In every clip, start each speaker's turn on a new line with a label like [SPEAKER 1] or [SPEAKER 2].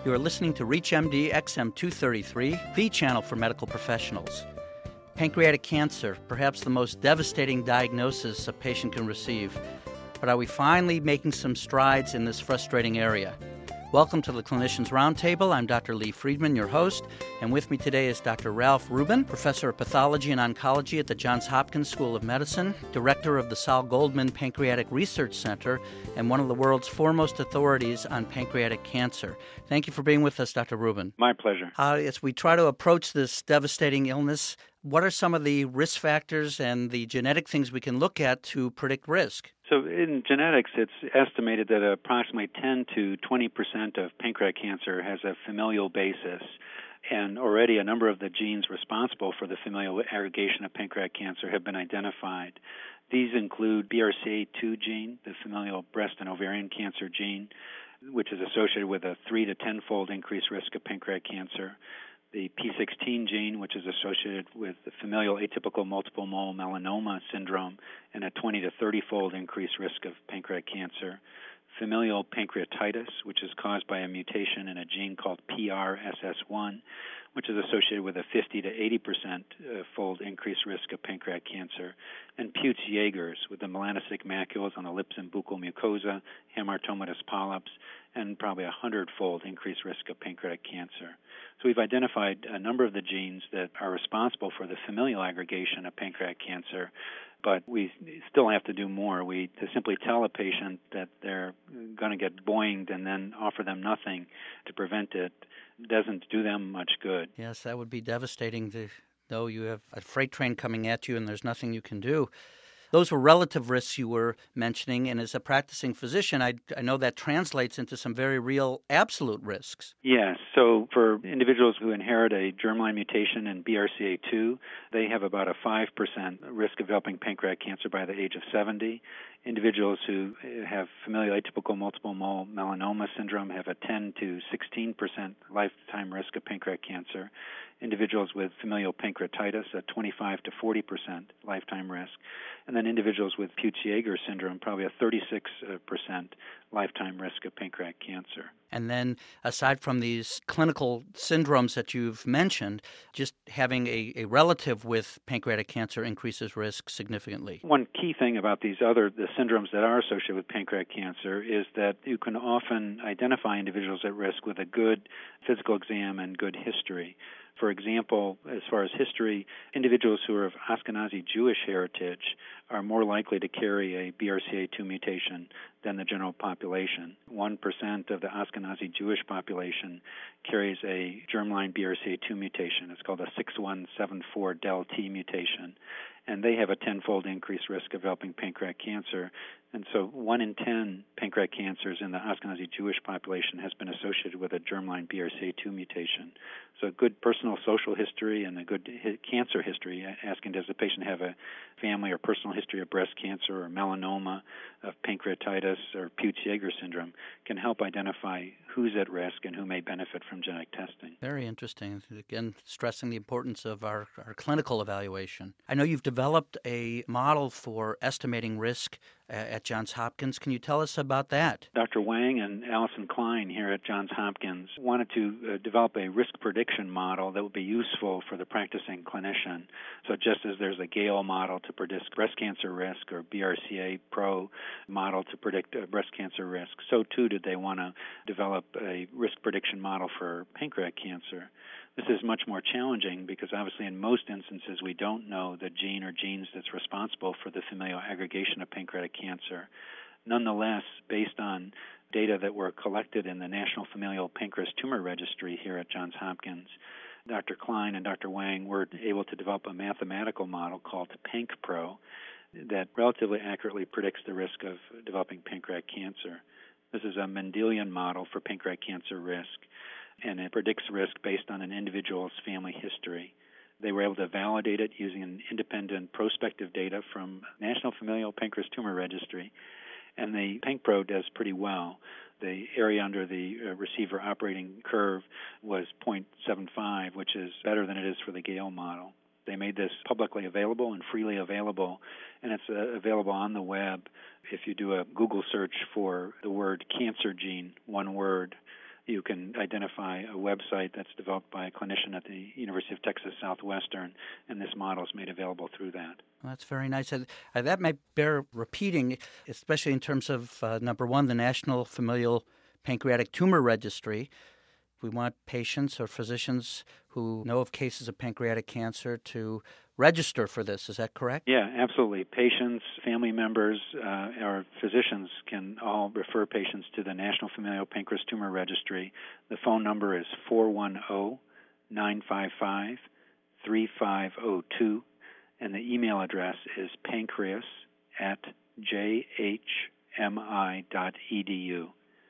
[SPEAKER 1] You are listening to ReachMD XM233, the channel for medical professionals. Pancreatic cancer, perhaps the most devastating diagnosis a patient can receive. But are we finally making some strides in this frustrating area? Welcome to the Clinicians Roundtable. I'm Dr. Lee Friedman, your host, and with me today is Dr. Ralph Rubin, Professor of Pathology and Oncology at the Johns Hopkins School of Medicine, Director of the Saul Goldman Pancreatic Research Center, and one of the world's foremost authorities on pancreatic cancer. Thank you for being with us, Dr. Rubin.
[SPEAKER 2] My pleasure.
[SPEAKER 1] As we try to approach this devastating illness, what are some of the risk factors and the genetic things we can look at to predict risk?
[SPEAKER 2] So in genetics, it's estimated that approximately 10 to 20% of pancreatic cancer has a familial basis. And already a number of the genes responsible for the familial aggregation of pancreatic cancer have been identified. These include BRCA2 gene, the familial breast and ovarian cancer gene, which is associated with a 3 to 10-fold increased risk of pancreatic cancer. The P16 gene, which is associated with the familial atypical multiple mole melanoma syndrome and a 20 to 30-fold increased risk of pancreatic cancer. Familial pancreatitis, which is caused by a mutation in a gene called PRSS1, which is associated with a 50 to 80% fold increased risk of pancreatic cancer, and Peutz-Jeghers with the melanocytic macules on the lips and buccal mucosa, hamartomatous polyps, and probably a 100-fold increased risk of pancreatic cancer. So we've identified a number of the genes that are responsible for the familial aggregation of pancreatic cancer, but we still have to do more. To simply tell a patient that they're going to get boinged and then offer them nothing to prevent it doesn't do them much good.
[SPEAKER 1] Yes, that would be devastating to know you have a freight train coming at you and there's nothing you can do. Those were relative risks you were mentioning, and as a practicing physician, I know that translates into some very real absolute risks.
[SPEAKER 2] Yes. So for individuals who inherit a germline mutation in BRCA2, they have about a 5% risk of developing pancreatic cancer by the age of 70. Individuals who have familial atypical multiple mole melanoma syndrome have a 10 to 16% lifetime risk of pancreatic cancer. Individuals with familial pancreatitis, a 25 to 40% lifetime risk. And then individuals with Peutz-Jeghers syndrome, probably a 36% lifetime risk of pancreatic cancer.
[SPEAKER 1] And then, aside from these clinical syndromes that you've mentioned, just having a relative with pancreatic cancer increases risk significantly.
[SPEAKER 2] One key thing about the syndromes that are associated with pancreatic cancer is that you can often identify individuals at risk with a good physical exam and good history. For example, as far as history, individuals who are of Ashkenazi Jewish heritage are more likely to carry a BRCA2 mutation than the general population. 1% of the Ashkenazi Jewish population carries a germline BRCA2 mutation. It's called a 6174 del T mutation, and they have a 10-fold increased risk of developing pancreatic cancer. And so 1 in 10 pancreatic cancers in the Ashkenazi Jewish population has been associated with a germline BRCA2 mutation. So a good personal social history and a good cancer history, asking does the patient have a family or personal history of breast cancer or melanoma, of pancreatitis or Peutz-Jeghers syndrome, can help identify who's at risk and who may benefit from genetic testing.
[SPEAKER 1] Very interesting. Again, stressing the importance of our clinical evaluation. I know you've developed a model for estimating risk at Johns Hopkins. Can you tell us about that?
[SPEAKER 2] Dr. Wang and Alison Klein here at Johns Hopkins wanted to develop a risk prediction model that would be useful for the practicing clinician. So just as there's a Gale model to predict breast cancer risk or BRCA Pro model to predict breast cancer risk, so too did they want to develop a risk prediction model for pancreatic cancer. This is much more challenging because obviously in most instances we don't know the gene or genes that's responsible for the familial aggregation of pancreatic cancer. Nonetheless, based on data that were collected in the National Familial Pancreas Tumor Registry here at Johns Hopkins, Dr. Klein and Dr. Wang were able to develop a mathematical model called PancPro that relatively accurately predicts the risk of developing pancreatic cancer. This is a Mendelian model for pancreatic cancer risk, and it predicts risk based on an individual's family history. They were able to validate it using an independent prospective data from National Familial Pancreas Tumor Registry, and the PancPro does pretty well. The area under the receiver operating curve was 0.75, which is better than it is for the Gale model. They made this publicly available and freely available, and it's available on the web. If you do a Google search for the word cancer gene, one word, you can identify a website that's developed by a clinician at the University of Texas Southwestern, and this model is made available through that.
[SPEAKER 1] Well, that's very nice. And that may bear repeating, especially in terms of, number one, the National Familial Pancreatic Tumor Registry. We want patients or physicians who know of cases of pancreatic cancer to register for this. Is that correct?
[SPEAKER 2] Yeah, absolutely. Patients, family members, or physicians can all refer patients to the National Familial Pancreas Tumor Registry. The phone number is 410-955-3502, and the email address is pancreas@jhmi.edu.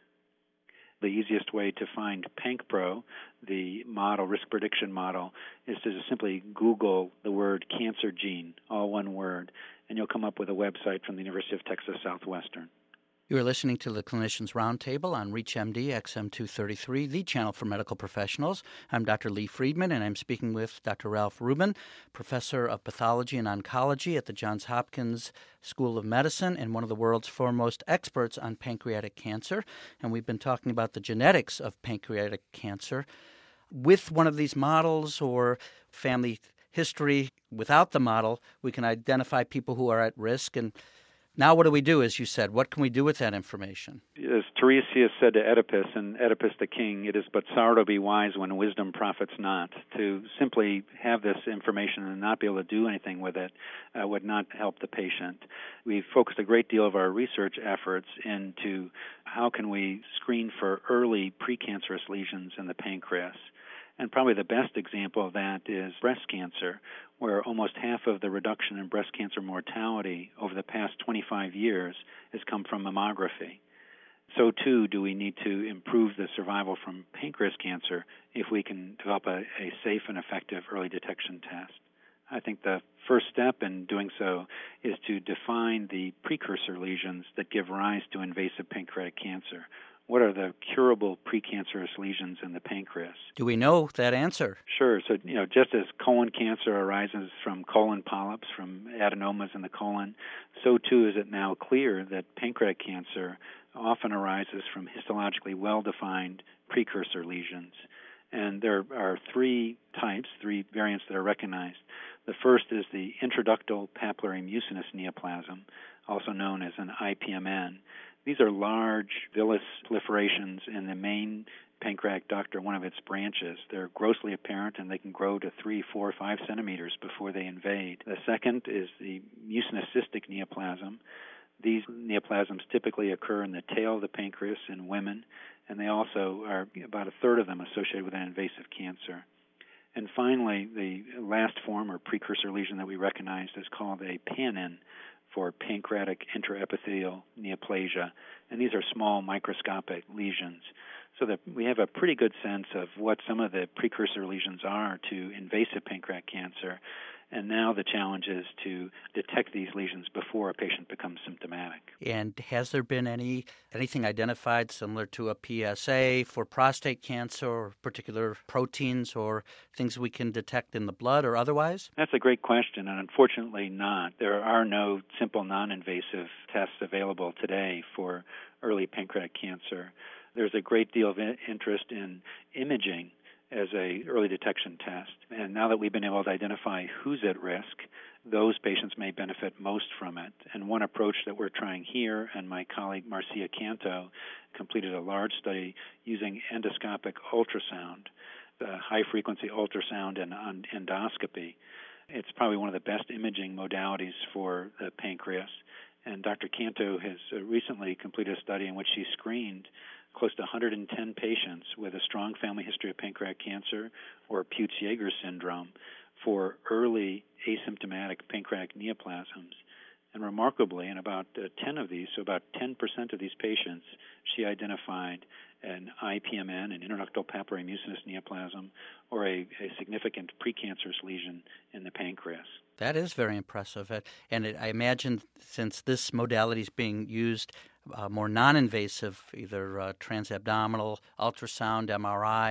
[SPEAKER 2] The easiest way to find PancPro, the model, risk prediction model, is to just simply Google the word cancer gene, all one word, and you'll come up with a website from the University of Texas Southwestern.
[SPEAKER 1] You are listening to the Clinicians Roundtable on ReachMD XM233, the channel for medical professionals. I'm Dr. Lee Friedman, and I'm speaking with Dr. Ralph Rubin, professor of pathology and oncology at the Johns Hopkins School of Medicine and one of the world's foremost experts on pancreatic cancer. And we've been talking about the genetics of pancreatic cancer. With one of these models or family history without the model, we can identify people who are at risk. And now what do we do, as you said? What can we do with that information?
[SPEAKER 2] As Tiresias said to Oedipus, and Oedipus the king, it is but sorrow to be wise when wisdom profits not. To simply have this information and not be able to do anything with it would not help the patient. We've focused a great deal of our research efforts into how can we screen for early precancerous lesions in the pancreas. And probably the best example of that is breast cancer, where almost half of the reduction in breast cancer mortality over the past 25 years has come from mammography. So, too, do we need to improve the survival from pancreas cancer if we can develop a safe and effective early detection test. I think the first step in doing so is to define the precursor lesions that give rise to invasive pancreatic cancer. What are the curable precancerous lesions in the pancreas?
[SPEAKER 1] Do we know that answer?
[SPEAKER 2] Sure. So, just as colon cancer arises from colon polyps, from adenomas in the colon, so too is it now clear that pancreatic cancer often arises from histologically well-defined precursor lesions. And there are three variants that are recognized. The first is the intraductal papillary mucinous neoplasm, also known as an IPMN. These are large villous proliferations in the main pancreatic duct or one of its branches. They're grossly apparent, and they can grow to 3, 4, 5 centimeters before they invade. The second is the mucinous cystic neoplasm. These neoplasms typically occur in the tail of the pancreas in women, and they also are about a third of them associated with an invasive cancer. And finally, the last form or precursor lesion that we recognized is called a PANN, for pancreatic intraepithelial neoplasia, and these are small microscopic lesions. So that we have a pretty good sense of what some of the precursor lesions are to invasive pancreatic cancer, and now the challenge is to detect these lesions before a patient becomes symptomatic.
[SPEAKER 1] And has there been anything identified similar to a PSA for prostate cancer or particular proteins or things we can detect in the blood or otherwise?
[SPEAKER 2] That's a great question, and unfortunately not. There are no simple non-invasive tests available today for early pancreatic cancer. There's a great deal of interest in imaging as a early detection test. And now that we've been able to identify who's at risk, those patients may benefit most from it. And one approach that we're trying here, and my colleague Marcia Canto completed a large study using endoscopic ultrasound, high-frequency ultrasound and endoscopy. It's probably one of the best imaging modalities for the pancreas. And Dr. Canto has recently completed a study in which she screened close to 110 patients with a strong family history of pancreatic cancer or Peutz-Jeghers syndrome for early asymptomatic pancreatic neoplasms. And remarkably, in about 10 of these, so about 10% of these patients, she identified an IPMN, an intraductal papillary mucinous neoplasm, or a significant precancerous lesion in the pancreas.
[SPEAKER 1] That is very impressive. And I imagine since this modality is being used more non-invasive, either transabdominal, ultrasound, MRI,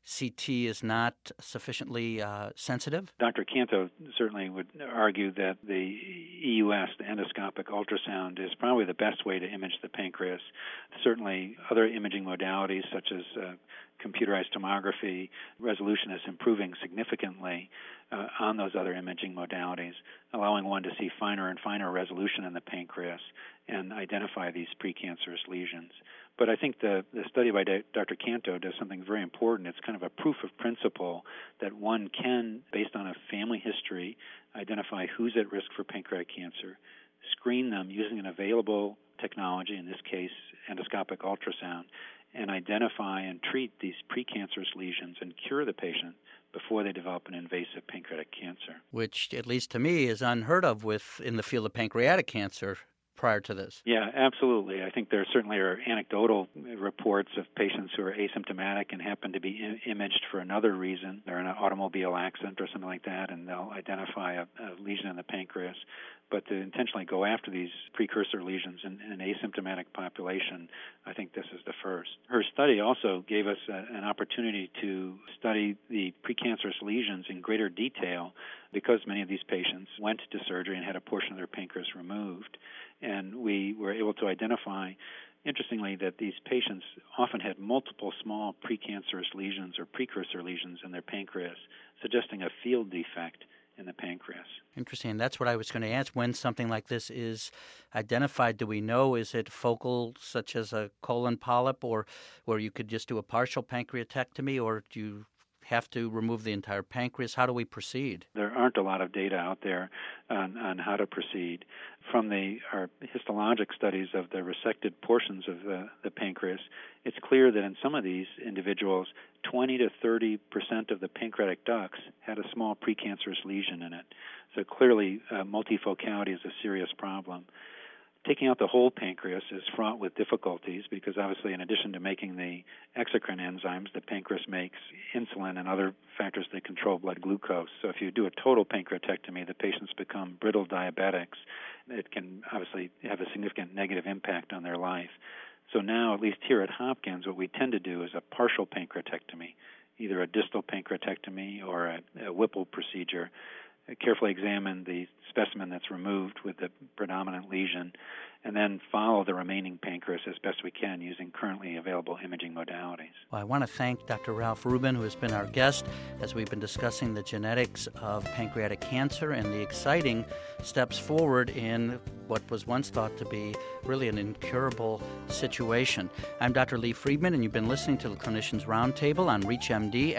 [SPEAKER 1] CT is not sufficiently sensitive?
[SPEAKER 2] Dr. Canto certainly would argue that the EUS, the endoscopic ultrasound, is probably the best way to image the pancreas. Certainly other imaging modalities such as computerized tomography, resolution is improving significantly on those other imaging modalities, allowing one to see finer and finer resolution in the pancreas and identify these precancerous lesions. But I think the study by Dr. Canto does something very important. It's kind of a proof of principle that one can, based on a family history, identify who's at risk for pancreatic cancer, screen them using an available technology, in this case endoscopic ultrasound, and identify and treat these precancerous lesions and cure the patient before they develop an invasive pancreatic cancer.
[SPEAKER 1] Which, at least to me, is unheard of in the field of pancreatic cancer prior to this.
[SPEAKER 2] Yeah, absolutely. I think there certainly are anecdotal reports of patients who are asymptomatic and happen to be imaged for another reason. They're in an automobile accident or something like that, and they'll identify a lesion in the pancreas. But to intentionally go after these precursor lesions in an asymptomatic population, I think this is the first. Her study also gave us an opportunity to study the precancerous lesions in greater detail because many of these patients went to surgery and had a portion of their pancreas removed. And we were able to identify, interestingly, that these patients often had multiple small precancerous lesions or precursor lesions in their pancreas, suggesting a field defect in the pancreas.
[SPEAKER 1] Interesting. That's what I was going to ask. When something like this is identified, do we know, is it focal, such as a colon polyp, or where you could just do a partial pancreatectomy, or do you have to remove the entire pancreas? How do we proceed?
[SPEAKER 2] There aren't a lot of data out there on how to proceed. From our histologic studies of the resected portions of the pancreas, it's clear that in some of these individuals, 20 to 30% of the pancreatic ducts had a small precancerous lesion in it. So clearly, multifocality is a serious problem. Taking out the whole pancreas is fraught with difficulties because obviously in addition to making the exocrine enzymes, the pancreas makes insulin and other factors that control blood glucose. So if you do a total pancreatectomy, the patients become brittle diabetics. It can obviously have a significant negative impact on their life. So now, at least here at Hopkins, what we tend to do is a partial pancreatectomy, either a distal pancreatectomy or a Whipple procedure. Carefully examine the specimen that's removed with the predominant lesion, and then follow the remaining pancreas as best we can using currently available imaging modalities.
[SPEAKER 1] Well, I want to thank Dr. Ralph Rubin, who has been our guest as we've been discussing the genetics of pancreatic cancer and the exciting steps forward in what was once thought to be really an incurable situation. I'm Dr. Lee Friedman, and you've been listening to the Clinicians Roundtable on ReachMD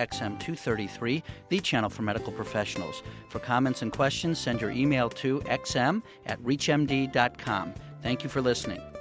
[SPEAKER 1] XM233, the channel for medical professionals. For comments and questions, send your email to xm@reachmd.com. Thank you for listening.